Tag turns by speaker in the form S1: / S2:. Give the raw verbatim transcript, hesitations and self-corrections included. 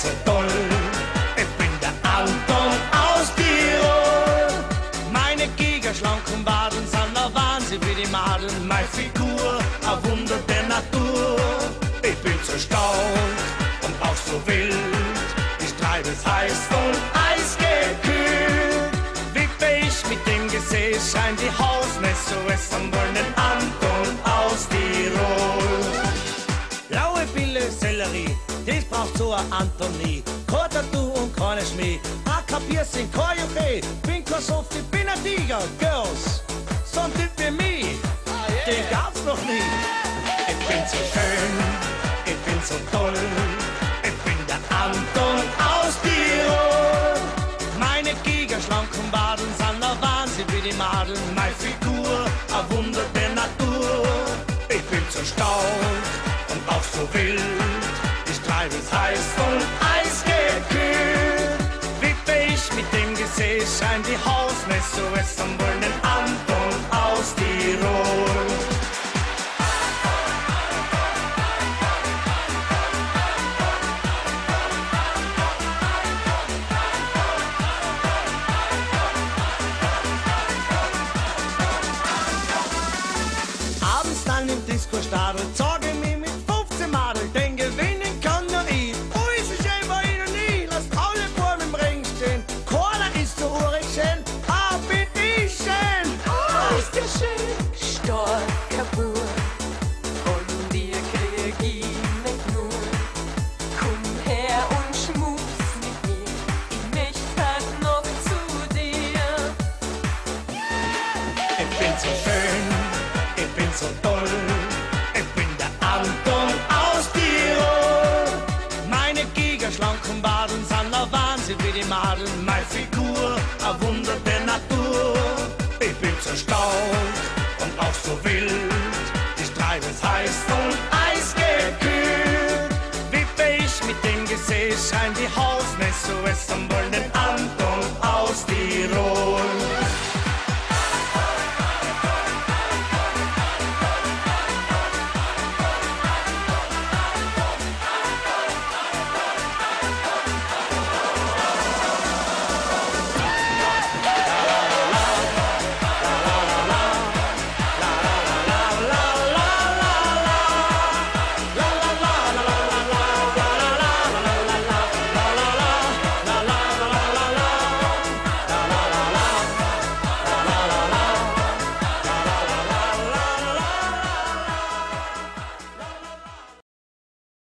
S1: so toll, ich bin der Anton aus Tirol. Meine gigaschlanken Waden sind der Wahnsinn wie die Madeln. Meine Figur, ein Wunder der Natur. Ich bin so stark und auch so wild. Ich treibe es heiß und eisgekühlt. Wie ich mit dem Gesäß scheint die Hausmesse es am wollen den Anton aus Tirol. Blaue Pille, Sellerie, das braucht so ein Anton nie. Kein Tattoo und keine Schmäh, ein Piercing, kein Juche. Bin kein Soft, ich bin ein Tiger, Girls. So ein Typ wie mich, den gab's noch nie. Ich bin so schön, ich bin so toll, ich bin der Anton aus Tirol. Meine gigaschlanken Waden sind der Wahnsinn wie die Madeln. Meine Figur, ein Wunder der Natur. Ich bin so stark und auch so wild. Ich treibe es heiß und eisgekühlt. Wie ich mit dem Gesäß scheint die Hausmesse es am wollen den Anton aus Tirol. Abends dann im Disco-Stadel zeige ich mich mit fünfzehn Madel, denn gewinnen kann nur ich. Oh, ist es schön bei Ihnen nie, lasst alle Buben im Ring stehen. Keiner ist so urig schön, ah, bin ich schön.
S2: Oh, ist der schön, starker Bub. Von dir krieg ich nicht nur. Komm her und schmus mit mir, ich möcht grad noch zu dir.
S1: Ich bin so schön, ich bin so toll, ich bin der Anton aus Tirol. Meine gigaschlanken Waden sind der Wahnsinn wie die Madeln. Meine Figur, ein Wunder der Natur. Ich bin so stark und auch so wild. Ich treibe es heiß und eisgekühlt. Wie ich mit dem Gesäß scheint die Hausmesse es am wollen